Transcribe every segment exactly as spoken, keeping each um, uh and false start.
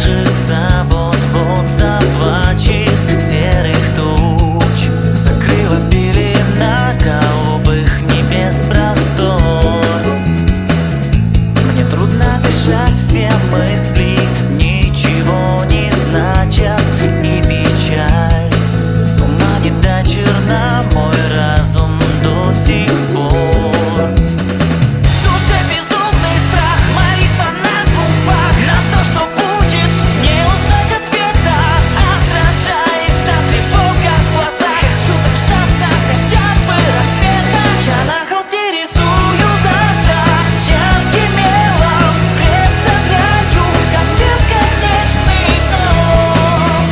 кажется, вот-вот заплачет серых туч. Закрыла пелена голубых небес простор. Мне трудно дышать, все мысли ничего не значат, и печаль туманит до черна мой разум до сих пор. В душе безумный страх, молитва на губах, на то, что будет, не узнать ответа. Отражается тревога в глазах, хочу дождаться хотя бы рассвета. Я на холсте рисую завтра ярким мелом, представляю, как бесконечный сон.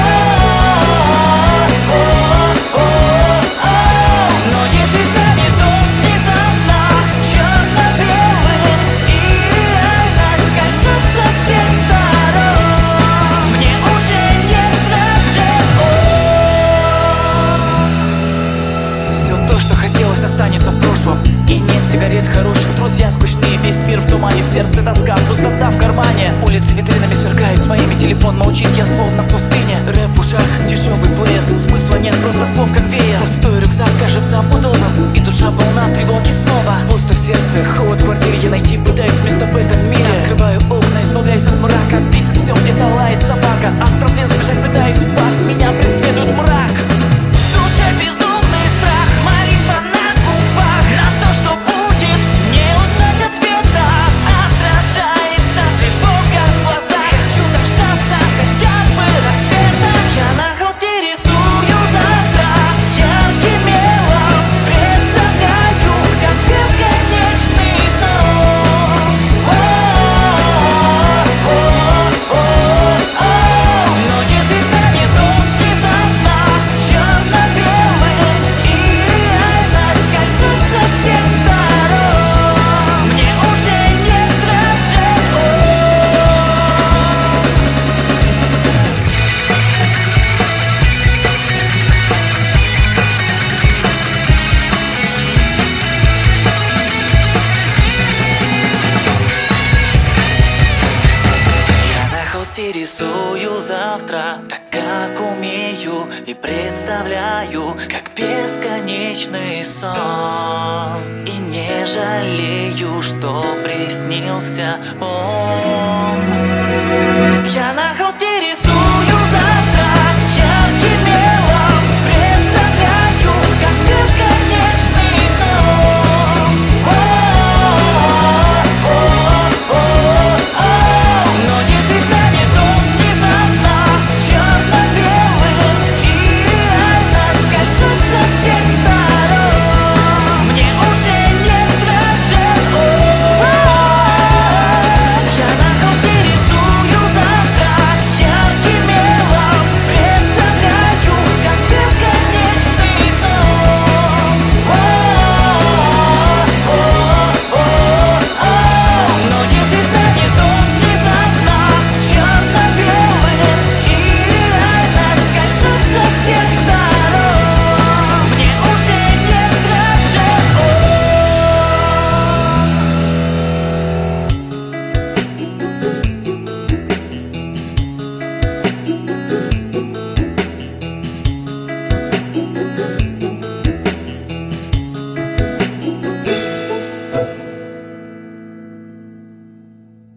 Но если станет он внезапно черно-белым, и реальность кольцом со всех сторон, мне уже не страшен он. Все то, что хотелось, останется в прошлом. И нет сигарет хороших, друзья скучные, весь мир в тумане, в сердце тоска, пустота в кармане. Улицы витринами сверкают своими, телефон молчит, я словно в пустыне. Рэп в ушах, дешевый плед, смысла нет, просто слов как веер. Пустой рюкзак кажется пудовым, и душа полна тревоги снова. Пусто в сердце, холод в квартире, я найти пытаюсь место в этом мире. Открываю окна, избавляюсь от мрака, писк все, где-то лает собака. От проблем сбежать пытаюсь в парк, меня преследует мрак. В душе безумный страх, молитва на губах, на то, что будет, не узнать ответа. Отражается тревога в глазах, хочу дождаться хотя бы рассвета. Я на холсте рисую завтра ярким мелом, представляю, как бесконечный сон. Но если станет он внезапно черно-белым, и реальность кольцом со всех сторон, мне уже не страшен он. Я на холсте рисую завтра так, как умею, и представляю, как бесконечный сон. И не жалею, что приснился он.